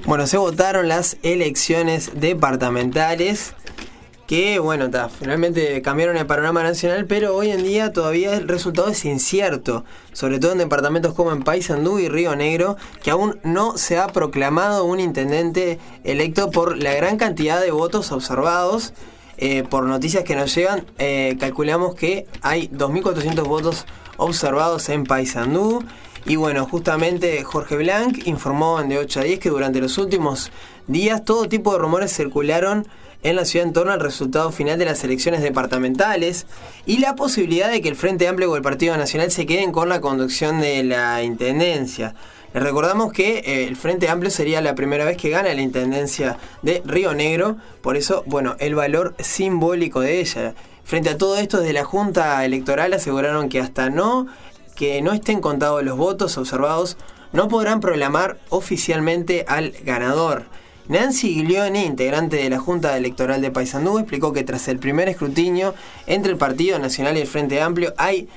Bueno, se votaron las elecciones departamentales que, bueno, finalmente cambiaron el panorama nacional, pero hoy en día todavía el resultado es incierto, sobre todo en departamentos como en Paysandú y Río Negro, que aún no se ha proclamado un intendente electo por la gran cantidad de votos observados. Por noticias que nos llegan, calculamos que hay 2.400 votos observados en Paysandú. Y bueno, justamente Jorge Blanc informó en De 8 a 10 que durante los últimos días todo tipo de rumores circularon en la ciudad en torno al resultado final de las elecciones departamentales y la posibilidad de que el Frente Amplio o el Partido Nacional se queden con la conducción de la intendencia. Les recordamos que el Frente Amplio sería la primera vez que gana la intendencia de Río Negro, por eso, bueno, el valor simbólico de ella. Frente a todo esto, desde la Junta Electoral aseguraron que hasta que no estén contados los votos observados, no podrán proclamar oficialmente al ganador. Nancy Giglioni, integrante de la Junta Electoral de Paysandú, explicó que tras el primer escrutinio entre el Partido Nacional y el Frente Amplio hay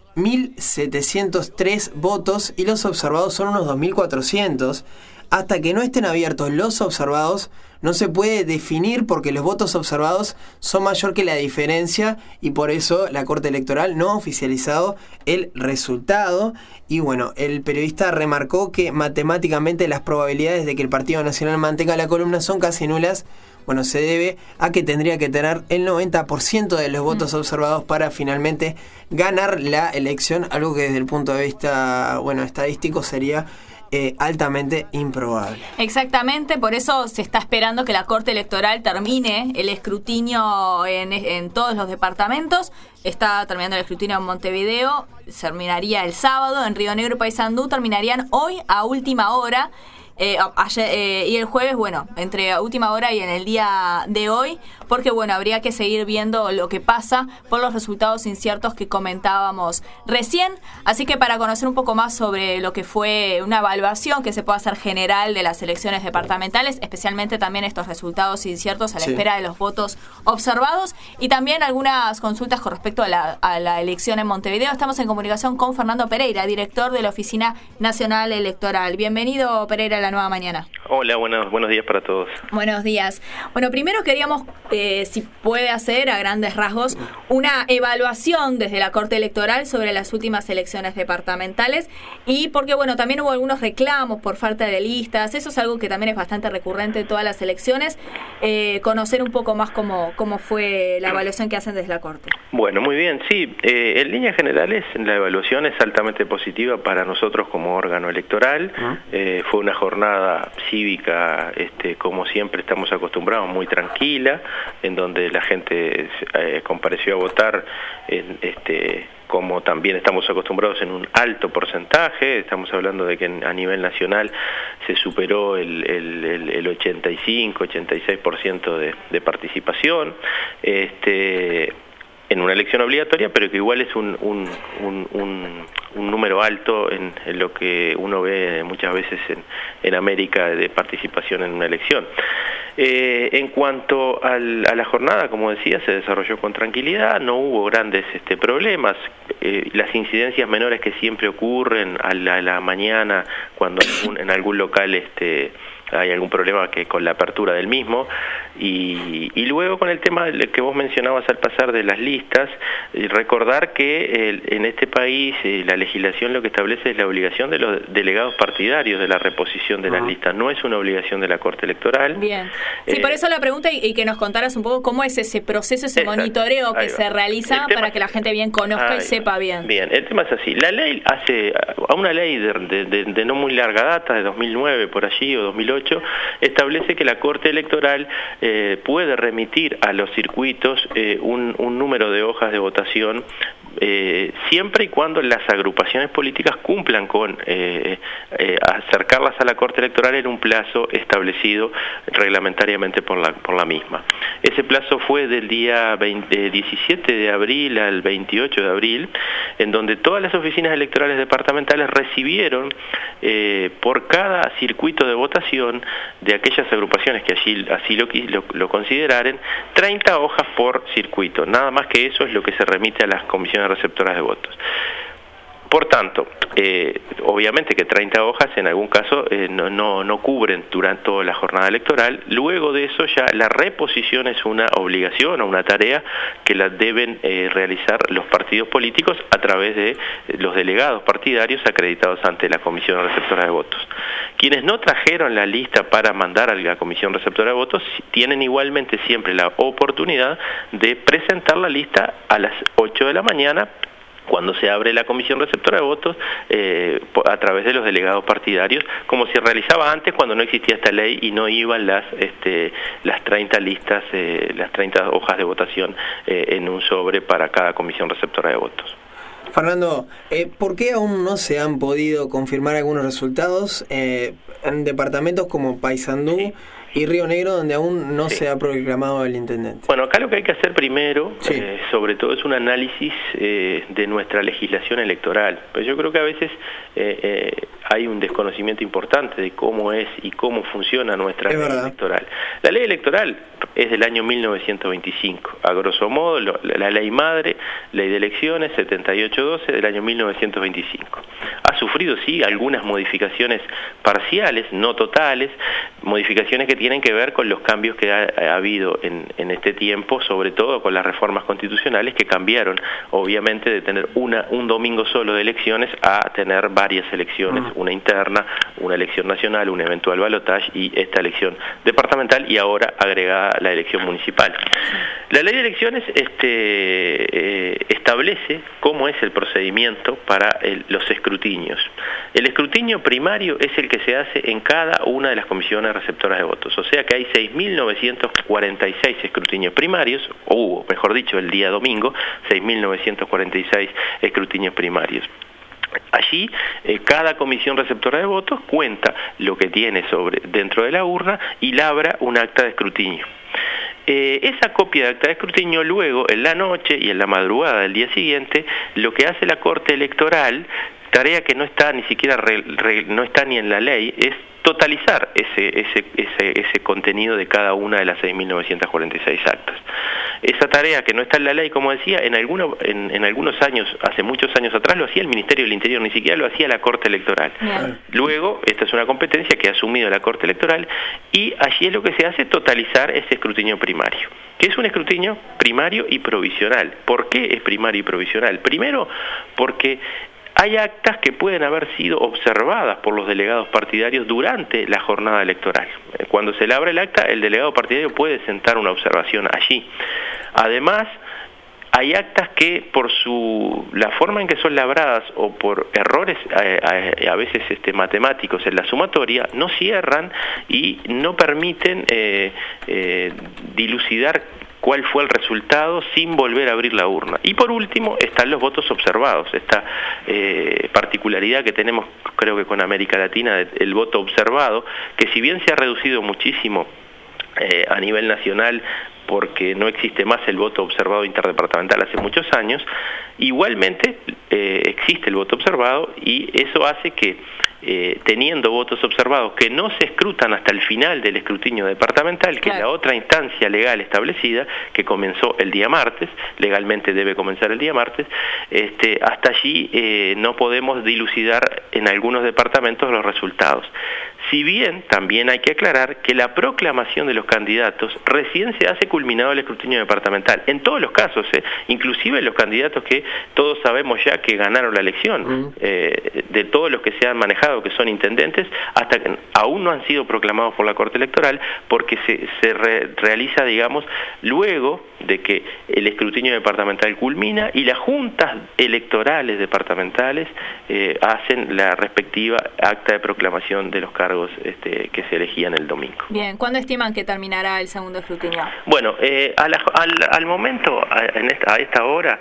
1.703 votos y los observados son unos 2.400. Hasta que no estén abiertos los observados, no se puede definir porque los votos observados son mayor que la diferencia y por eso la Corte Electoral no ha oficializado el resultado. Y bueno, el periodista remarcó que matemáticamente las probabilidades de que el Partido Nacional mantenga la columna son casi nulas. Bueno, se debe a que tendría que tener el 90% de los votos observados para finalmente ganar la elección, algo que desde el punto de vista, estadístico sería altamente improbable. Exactamente, por eso se está esperando que la Corte Electoral termine el escrutinio en todos los departamentos. Está terminando el escrutinio en Montevideo, terminaría el sábado, en Río Negro y Paysandú terminarían hoy a última hora. Ayer, y el jueves, entre última hora y en el día de hoy, porque habría que seguir viendo lo que pasa por los resultados inciertos que comentábamos recién. Así que para conocer un poco más sobre lo que fue una evaluación que se puede hacer general de las elecciones departamentales, especialmente también estos resultados inciertos a la espera de los votos observados y también algunas consultas con respecto a la elección en Montevideo, estamos en comunicación con Fernando Pereira, director de la Oficina Nacional Electoral. Bienvenido, Pereira, a La Nueva Mañana. Hola, buenos días para todos. Buenos días. Bueno, primero queríamos, si puede hacer a grandes rasgos, una evaluación desde la Corte Electoral sobre las últimas elecciones departamentales y porque, también hubo algunos reclamos por falta de listas, eso es algo que también es bastante recurrente en todas las elecciones, conocer un poco más cómo fue la evaluación que hacen desde la Corte. Bueno, muy bien, sí, en líneas generales la evaluación es altamente positiva para nosotros como órgano electoral, fue una jornada cívica, como siempre estamos acostumbrados, muy tranquila, en donde la gente compareció a votar, como también estamos acostumbrados en un alto porcentaje. Estamos hablando de que a nivel nacional se superó el 85-86% de participación, en una elección obligatoria, pero que igual es un número alto en lo que uno ve muchas veces en América de participación en una elección. En cuanto a la jornada, como decía, se desarrolló con tranquilidad, no hubo grandes problemas, las incidencias menores que siempre ocurren a la mañana cuando en algún local hay algún problema con la apertura del mismo, y luego con el tema que vos mencionabas al pasar de las listas, recordar que en este país la legislación lo que establece es la obligación de los delegados partidarios de la reposición de las listas, no es una obligación de la Corte Electoral. Bien, sí, por eso la pregunta y que nos contaras un poco cómo es ese proceso, ese monitoreo que se realiza para que la gente bien conozca y sepa bien. Bien, el tema es así, la ley a una ley de no muy larga data, de 2009 por allí o 2008, establece que la Corte Electoral puede remitir a los circuitos un número de hojas de votación siempre y cuando las agrupaciones políticas cumplan con acercarlas a la Corte Electoral en un plazo establecido reglamentariamente por la misma. Ese plazo fue del día 17 de abril al 28 de abril, en donde todas las oficinas electorales departamentales recibieron por cada circuito de votación de aquellas agrupaciones que así lo consideraren, 30 hojas por circuito. Nada más que eso es lo que se remite a las comisiones receptoras de votos. Por tanto, obviamente que 30 hojas en algún caso no cubren durante toda la jornada electoral. Luego de eso ya la reposición es una obligación o una tarea que la deben realizar los partidos políticos a través de los delegados partidarios acreditados ante la Comisión Receptora de Votos. Quienes no trajeron la lista para mandar a la Comisión Receptora de Votos tienen igualmente siempre la oportunidad de presentar la lista a las 8 de la mañana cuando se abre la Comisión Receptora de Votos a través de los delegados partidarios, como se realizaba antes cuando no existía esta ley y no iban las 30 listas, las 30 hojas de votación en un sobre para cada Comisión Receptora de Votos. Fernando, ¿por qué aún no se han podido confirmar algunos resultados en departamentos como Paysandú y Río Negro, donde aún no se ha proclamado el intendente? Bueno, acá lo que hay que hacer primero, sí, sobre todo, es un análisis de nuestra legislación electoral. Pues yo creo que a veces hay un desconocimiento importante de cómo es y cómo funciona nuestra ley electoral. La ley electoral es del año 1925. A grosso modo, la ley madre, ley de elecciones 7812 del año 1925. Ha sufrido, sí, algunas modificaciones parciales, no totales, modificaciones que tienen que ver con los cambios que ha habido en este tiempo, sobre todo con las reformas constitucionales que cambiaron, obviamente, de tener un domingo solo de elecciones a tener varias elecciones, una interna, una elección nacional, un eventual balotaje y esta elección departamental y ahora agregada la elección municipal. La ley de elecciones establece cómo es el procedimiento para los escrutinios. El escrutinio primario es el que se hace en cada una de las comisiones receptoras de votos, o sea que hay 6.946 escrutinios primarios, o hubo, mejor dicho, el día domingo, 6.946 escrutinios primarios. Allí, cada comisión receptora de votos cuenta lo que tiene dentro de la urna y labra un acta de escrutinio. Esa copia de acta de escrutinio luego, en la noche y en la madrugada del día siguiente, lo que hace la Corte Electoral, tarea que no está ni siquiera no está ni en la ley, es totalizar ese contenido de cada una de las 6.946 actas. Esa tarea que no está en la ley, como decía, en algunos años, hace muchos años atrás, lo hacía el Ministerio del Interior, ni siquiera lo hacía la Corte Electoral. Bien. Luego, esta es una competencia que ha asumido la Corte Electoral y allí es lo que se hace, totalizar ese escrutinio primario, que es un escrutinio primario y provisional. ¿Por qué es primario y provisional? Primero, porque hay actas que pueden haber sido observadas por los delegados partidarios durante la jornada electoral. Cuando se labra el acta, el delegado partidario puede sentar una observación allí. Además, hay actas que por la forma en que son labradas o por errores a veces matemáticos en la sumatoria, no cierran y no permiten dilucidar cuál fue el resultado sin volver a abrir la urna. Y por último están los votos observados, esta particularidad que tenemos, creo que con América Latina, el voto observado, que si bien se ha reducido muchísimo a nivel nacional, porque no existe más el voto observado interdepartamental hace muchos años, igualmente existe el voto observado y eso hace que teniendo votos observados que no se escrutan hasta el final del escrutinio departamental, que es la otra instancia legal establecida, que comenzó el día martes, legalmente debe comenzar el día martes, hasta allí no podemos dilucidar en algunos departamentos los resultados. Si bien también hay que aclarar que la proclamación de los candidatos recién se hace culminado el escrutinio departamental, en todos los casos, inclusive los candidatos que todos sabemos ya que ganaron la elección, de todos los que se han manejado, que son intendentes, hasta que aún no han sido proclamados por la Corte Electoral, porque se realiza, digamos, luego de que el escrutinio departamental culmina y las juntas electorales departamentales hacen la respectiva acta de proclamación de los cargos que se elegían el domingo. Bien, ¿cuándo estiman que terminará el segundo escrutinio? Bueno, al momento, a esta hora,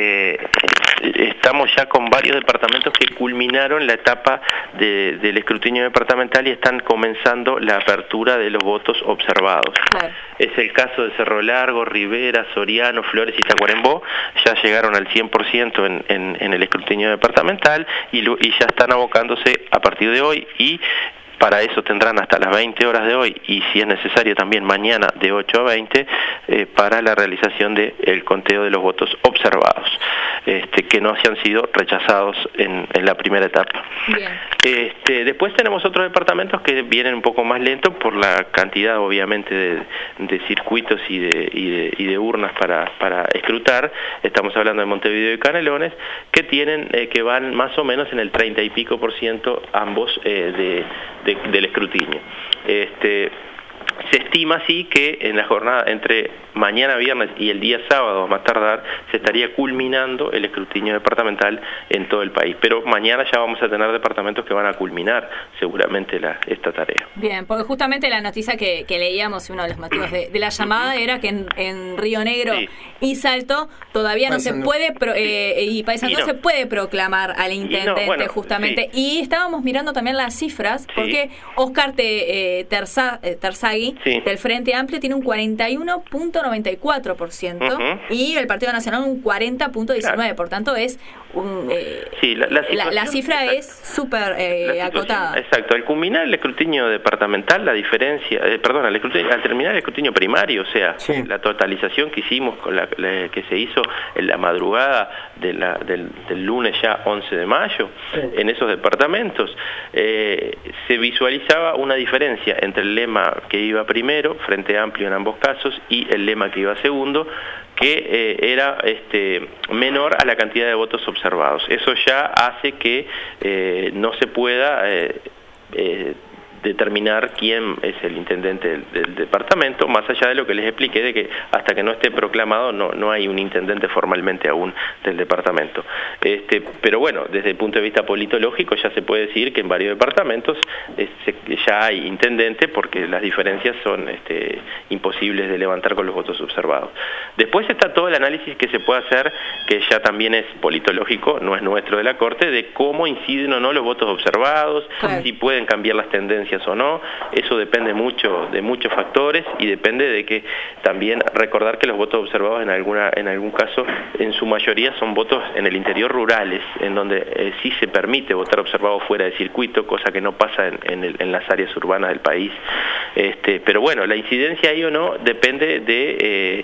estamos ya con varios departamentos que culminaron la etapa del escrutinio departamental y están comenzando la apertura de los votos observados. Claro. Es el caso de Cerro Largo, Rivera, Soriano, Flores y Tacuarembó, ya llegaron al 100% en el escrutinio departamental y ya están abocándose a partir de hoy y Para eso tendrán hasta las 20 horas de hoy y si es necesario también mañana de 8 a 20 para la realización del conteo de los votos observados, que no hayan sido rechazados en la primera etapa. Bien. Después tenemos otros departamentos que vienen un poco más lentos por la cantidad obviamente de circuitos y de urnas para escrutar. Estamos hablando de Montevideo y Canelones, que que van más o menos en el 30 y pico % ambos del escrutinio. Se estima así que en la jornada entre mañana viernes y el día sábado, a más tardar, se estaría culminando el escrutinio departamental en todo el país. Pero mañana ya vamos a tener departamentos que van a culminar seguramente esta tarea. Bien, porque justamente la noticia que leíamos, uno de los motivos de la llamada era que en Río Negro y Salto todavía no se puede, y Paysandú no se puede proclamar al intendente justamente. Y estábamos mirando también las cifras, porque Oscar Terzaghi del Frente Amplio tiene un 41.94% y el Partido Nacional un 40.19%. Por tanto, es la cifra es súper acotada. Exacto. Al culminar el escrutinio departamental, la diferencia, al terminar el escrutinio primario, o sea, la totalización que hicimos, que se hizo en la madrugada del lunes ya 11 de mayo, en esos departamentos, se visualizaba una diferencia entre el lema que iba primero, Frente Amplio en ambos casos, y el lema que iba segundo, que era menor a la cantidad de votos observados. Eso ya hace que no se pueda determinar quién es el intendente del departamento, más allá de lo que les expliqué, de que hasta que no esté proclamado no hay un intendente formalmente aún del departamento. Pero bueno, desde el punto de vista politológico ya se puede decir que en varios departamentos ya hay intendente, porque las diferencias son imposibles de levantar con los votos observados. Después está todo el análisis que se puede hacer, que ya también es politológico, no es nuestro de la Corte, de cómo inciden o no los votos observados, si pueden cambiar las tendencias o no. Eso depende mucho de muchos factores y depende de que también recordar que los votos observados en algún caso, en su mayoría son votos en el interior rurales, en donde sí se permite votar observado fuera de circuito, cosa que no pasa en las áreas urbanas del país. Pero bueno, la incidencia ahí o no depende de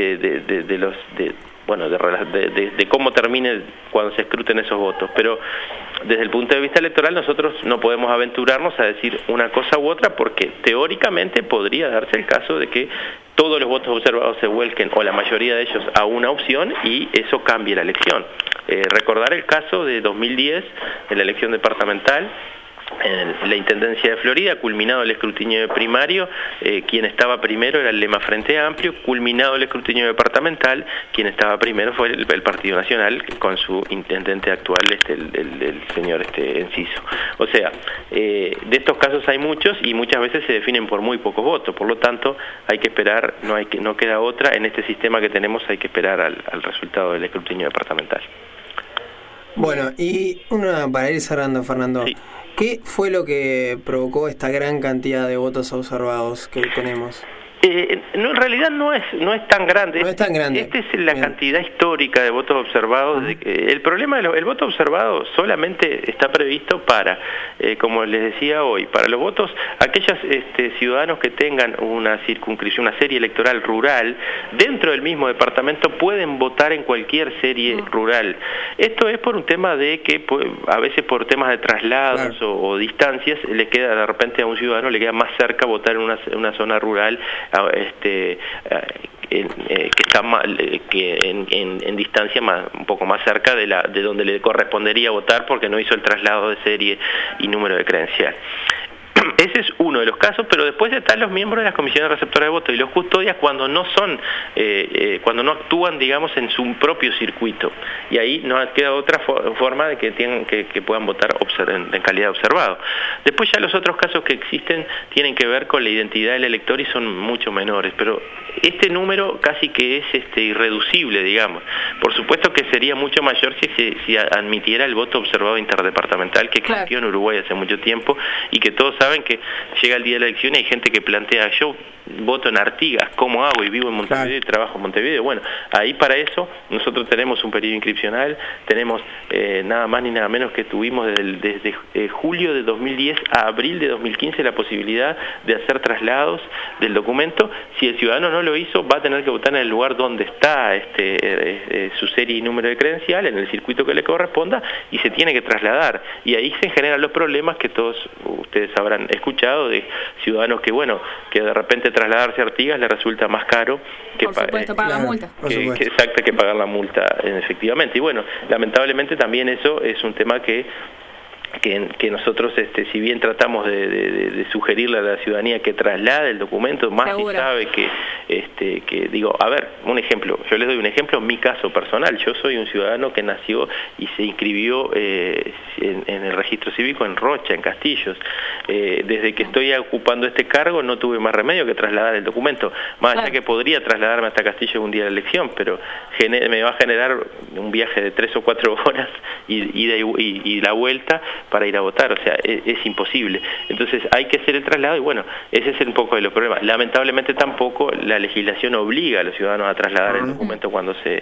cómo termine cuando se escruten esos votos. Pero desde el punto de vista electoral nosotros no podemos aventurarnos a decir una cosa u otra, porque teóricamente podría darse el caso de que todos los votos observados se vuelquen, o la mayoría de ellos, a una opción, y eso cambie la elección. Recordar el caso de 2010, en la elección departamental, en la Intendencia de Florida, culminado el escrutinio primario, quien estaba primero era el lema Frente Amplio, culminado el escrutinio departamental, quien estaba primero fue el Partido Nacional, con su intendente actual, el señor Enciso. O sea, de estos casos hay muchos y muchas veces se definen por muy pocos votos, por lo tanto hay que esperar, no queda otra, en este sistema que tenemos hay que esperar al resultado del escrutinio departamental. Bueno, y para ir cerrando, Fernando, ¿qué fue lo que provocó esta gran cantidad de votos observados que tenemos? En realidad no es tan grande. No es tan grande. Esta es la cantidad histórica de votos observados. El problema el voto observado solamente está previsto para, como les decía hoy, para los votos, aquellos ciudadanos que tengan una circunscripción, una serie electoral rural, dentro del mismo departamento pueden votar en cualquier serie rural. Esto es por un tema de que a veces por temas de traslados o distancias, le queda de repente a un ciudadano le queda más cerca votar en una zona rural que está en distancia un poco más cerca de donde le correspondería votar, porque no hizo el traslado de serie y número de credencial. Ese es uno de los casos, pero después están los miembros de las comisiones receptoras de voto y los custodias cuando no actúan, digamos, en su propio circuito, y ahí no queda otra forma de que puedan votar en calidad de observado. Después ya los otros casos que existen tienen que ver con la identidad del elector y son mucho menores, pero este número casi que es irreducible, digamos. Por supuesto que sería mucho mayor si admitiera el voto observado interdepartamental, que existió en Uruguay hace mucho tiempo y que todos saben que llega el día de la elección y hay gente que plantea, yo voto en Artigas, ¿cómo hago? Y vivo en Montevideo y trabajo en Montevideo. Bueno, ahí para eso nosotros tenemos un periodo inscripcional, tenemos nada más ni nada menos que tuvimos desde julio de 2010 a abril de 2015 la posibilidad de hacer traslados del documento. Si el ciudadano no lo hizo, va a tener que votar en el lugar donde está su serie y número de credencial, en el circuito que le corresponda, y se tiene que trasladar. Y ahí se generan los problemas que todos ustedes habrán escuchado, de ciudadanos que, bueno, que de repente trasladarse a Artigas le resulta más caro que pagar la multa. Que pagar la multa, efectivamente. Y bueno, lamentablemente también eso es un tema que nosotros, si bien tratamos de sugerirle a la ciudadanía que traslade el documento, más si sabe que digo, a ver, un ejemplo, yo les doy un ejemplo, en mi caso personal, yo soy un ciudadano que nació y se inscribió en el registro cívico en Rocha, en Castillos. Desde que estoy ocupando este cargo no tuve más remedio que trasladar el documento, más allá que podría trasladarme hasta Castillos un día de la elección, pero me va a generar un viaje de 3 o 4 horas y la vuelta para ir a votar, o sea, es imposible. Entonces hay que hacer el traslado y bueno, ese es un poco de los problemas. Lamentablemente tampoco la legislación obliga a los ciudadanos a trasladar el documento cuando se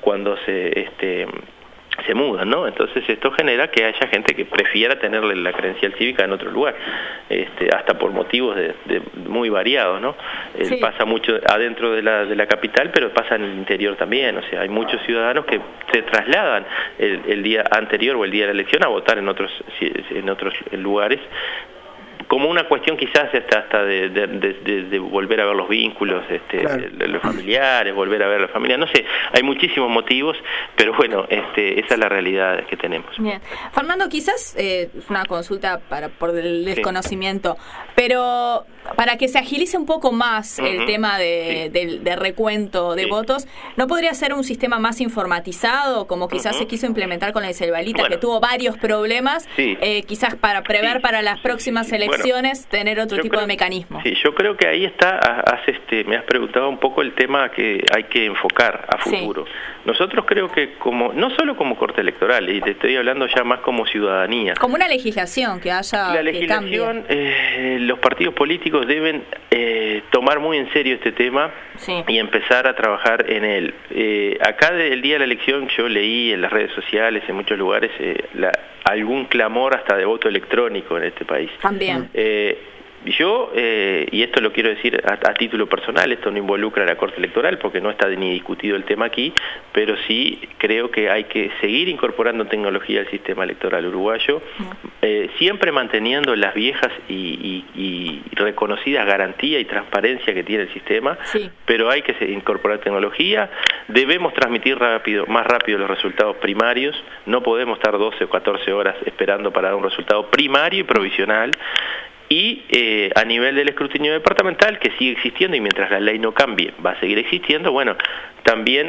mudan, ¿no? Entonces esto genera que haya gente que prefiera tenerle la credencial cívica en otro lugar, hasta por motivos muy variados, ¿no? Sí. Pasa mucho adentro de la capital, pero pasa en el interior también, o sea, hay muchos ciudadanos que se trasladan el día anterior o el día de la elección a votar en otros lugares, como una cuestión quizás hasta de volver a ver los vínculos, los familiares, volver a ver la familia, no sé, hay muchísimos motivos, pero bueno, esa es la realidad que tenemos. Bien. Fernando, quizás una consulta por el desconocimiento, pero para que se agilice un poco más el tema de recuento de votos, ¿no podría ser un sistema más informatizado, como quizás se quiso implementar con la Selvalita, que tuvo varios problemas, quizás para prever para las próximas elecciones, tener otro tipo de mecanismo? Sí, yo creo que ahí está, me has preguntado un poco el tema que hay que enfocar a futuro. Nosotros creo que no solo como Corte Electoral, y te estoy hablando ya más como ciudadanía. Como una legislación que haya. La legislación, los partidos políticos deben tomar muy en serio este tema y empezar a trabajar en él. Acá el día de la elección yo leí en las redes sociales, en muchos lugares, algún clamor hasta de voto electrónico en este país. También. Yo, y esto lo quiero decir a título personal, esto no involucra a la Corte Electoral porque no está ni discutido el tema aquí, pero sí creo que hay que seguir incorporando tecnología al sistema electoral uruguayo, siempre manteniendo las viejas y reconocidas garantías y transparencia que tiene el sistema, pero hay que incorporar tecnología, debemos transmitir más rápido los resultados primarios, no podemos estar 12 o 14 horas esperando para dar un resultado primario y provisional. Y a nivel del escrutinio departamental, que sigue existiendo y mientras la ley no cambie va a seguir existiendo, bueno, también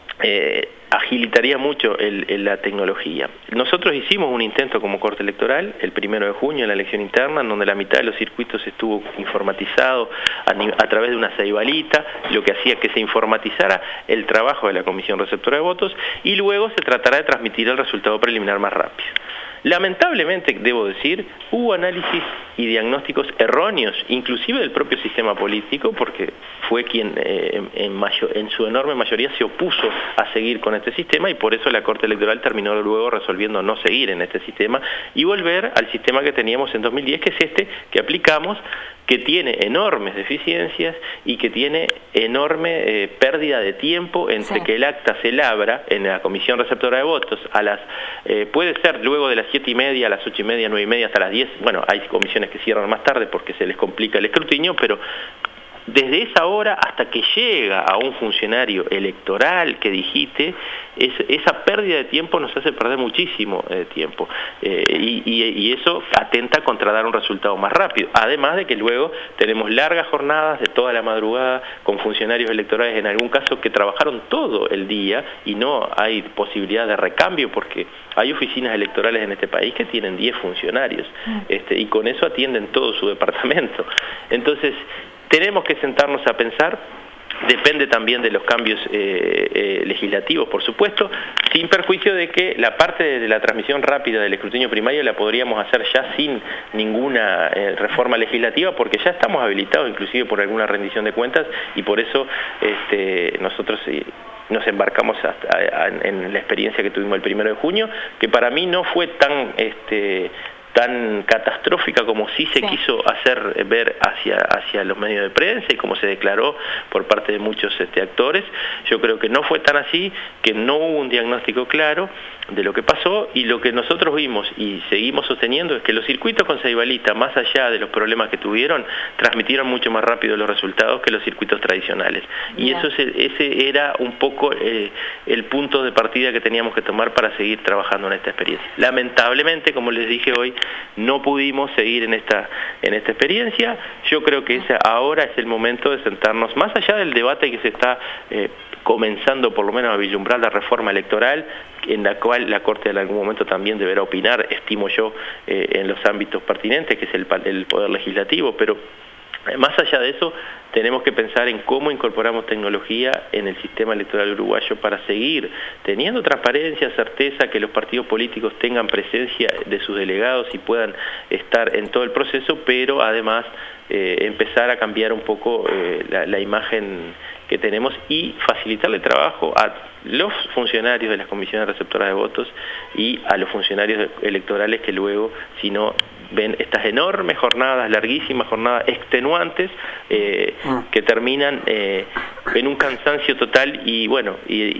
agilitaría mucho la tecnología. Nosotros hicimos un intento como Corte Electoral el 1 de junio en la elección interna, en donde la mitad de los circuitos estuvo informatizado a través de una ceibalita, lo que hacía que se informatizara el trabajo de la Comisión Receptora de Votos, y luego se tratará de transmitir el resultado preliminar más rápido. Lamentablemente, debo decir, hubo análisis y diagnósticos erróneos, inclusive del propio sistema político, porque fue quien en su enorme mayoría se opuso a seguir con este sistema, y por eso la Corte Electoral terminó luego resolviendo no seguir en este sistema y volver al sistema que teníamos en 2010, que es que aplicamos, que tiene enormes deficiencias y que tiene enorme pérdida de tiempo entre que el acta se labra en la Comisión Receptora de Votos puede ser luego de las 7:30, a las 8:30, 9:30, hasta las 10. Bueno, hay comisiones que cierran más tarde porque se les complica el escrutinio, pero desde esa hora hasta que llega a un funcionario electoral que digite, esa pérdida de tiempo nos hace perder muchísimo tiempo, y eso atenta contra dar un resultado más rápido, además de que luego tenemos largas jornadas de toda la madrugada con funcionarios electorales en algún caso que trabajaron todo el día y no hay posibilidad de recambio porque hay oficinas electorales en este país que tienen 10 funcionarios y con eso atienden todo su departamento. Entonces tenemos que sentarnos a pensar depende también de los cambios legislativos, por supuesto, sin perjuicio de que la parte de la transmisión rápida del escrutinio primario la podríamos hacer ya sin ninguna reforma legislativa, porque ya estamos habilitados inclusive por alguna rendición de cuentas, y por eso nosotros nos embarcamos en la experiencia que tuvimos el 1 de junio, que para mí no fue tan catastrófica como sí se quiso hacer ver hacia los medios de prensa y como se declaró por parte de muchos actores. Yo creo que no fue tan así, que no hubo un diagnóstico claro de lo que pasó, y lo que nosotros vimos y seguimos sosteniendo es que los circuitos con Seibalita, más allá de los problemas que tuvieron, transmitieron mucho más rápido los resultados que los circuitos tradicionales. Y ese era un poco el punto de partida que teníamos que tomar para seguir trabajando en esta experiencia. Lamentablemente, como les dije hoy, no pudimos seguir en esta experiencia. Yo creo que ahora es el momento de sentarnos, más allá del debate que se está comenzando por lo menos a vislumbrar la reforma electoral, en la cual la Corte en algún momento también deberá opinar, estimo yo, en los ámbitos pertinentes, que es el Poder Legislativo, pero más allá de eso, tenemos que pensar en cómo incorporamos tecnología en el sistema electoral uruguayo para seguir teniendo transparencia, certeza, que los partidos políticos tengan presencia de sus delegados y puedan estar en todo el proceso, pero además empezar a cambiar un poco la imagen que tenemos y facilitarle trabajo a los funcionarios de las comisiones receptoras de votos y a los funcionarios electorales que luego, si no, ven estas enormes jornadas, larguísimas jornadas extenuantes que terminan en un cansancio total y bueno,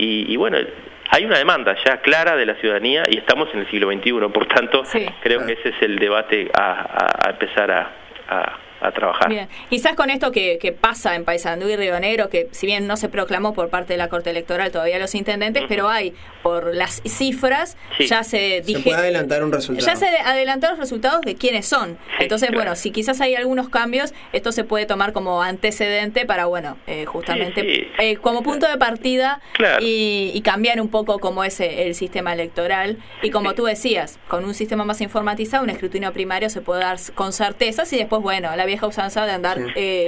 hay una demanda ya clara de la ciudadanía y estamos en el siglo XXI, por tanto creo que ese es el debate a empezar a trabajar. Bien, quizás con esto que pasa en Paysandú y Río Negro, que si bien no se proclamó por parte de la Corte Electoral todavía los intendentes, pero hay, por las cifras, ya se puede adelantar un resultado. Ya se adelantaron los resultados de quiénes son. Entonces, bueno, si quizás hay algunos cambios, esto se puede tomar como antecedente para, justamente como punto de partida y cambiar un poco cómo es el sistema electoral. Y como tú decías, con un sistema más informatizado, un escrutinio primario se puede dar con certezas y después, la vieja usanza de andar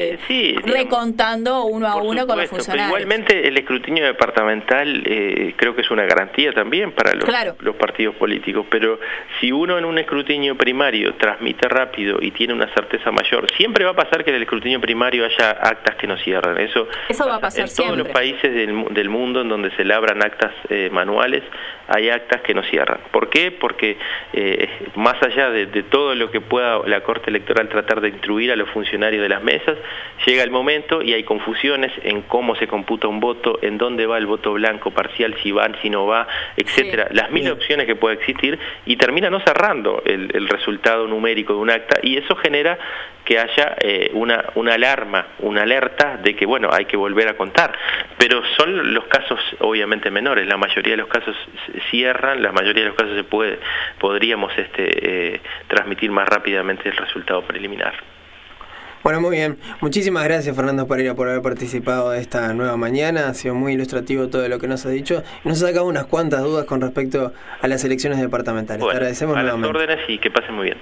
recontando uno a uno con los funcionarios. Pero igualmente el escrutinio departamental creo que es una garantía también para los partidos políticos, pero si uno en un escrutinio primario transmite rápido y tiene una certeza mayor, siempre va a pasar que en el escrutinio primario haya actas que no cierran. Eso va a pasar siempre. En todos los países del mundo en donde se labran actas manuales, hay actas que no cierran. ¿Por qué? Porque más allá de todo lo que pueda la Corte Electoral tratar de instruir a los funcionarios de las mesas, llega el momento y hay confusiones en cómo se computa un voto, en dónde va el voto blanco parcial, si va, si no va, etcétera, las mil opciones que puede existir, y termina no cerrando el resultado numérico de un acta, y eso genera que haya una alarma, una alerta de que hay que volver a contar, pero son los casos obviamente menores, la mayoría de los casos cierran, la mayoría de los casos podríamos transmitir más rápidamente el resultado preliminar. Bueno, muy bien. Muchísimas gracias, Fernando Pereira, por haber participado de esta nueva mañana. Ha sido muy ilustrativo todo lo que nos ha dicho. Nos ha sacado unas cuantas dudas con respecto a las elecciones departamentales. Te agradecemos nuevamente. A las órdenes y que pasen muy bien.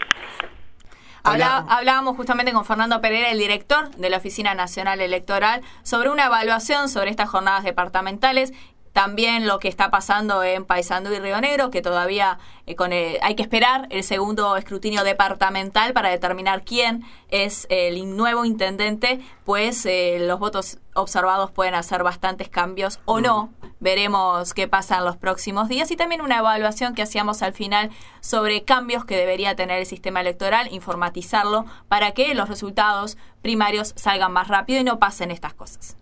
Hablábamos justamente con Fernando Pereira, el director de la Oficina Nacional Electoral, sobre una evaluación sobre estas jornadas departamentales. También lo que está pasando en Paysandú y Río Negro, que todavía hay que esperar el segundo escrutinio departamental para determinar quién es el nuevo intendente, pues los votos observados pueden hacer bastantes cambios o no. Veremos qué pasa en los próximos días. Y también una evaluación que hacíamos al final sobre cambios que debería tener el sistema electoral, informatizarlo para que los resultados primarios salgan más rápido y no pasen estas cosas.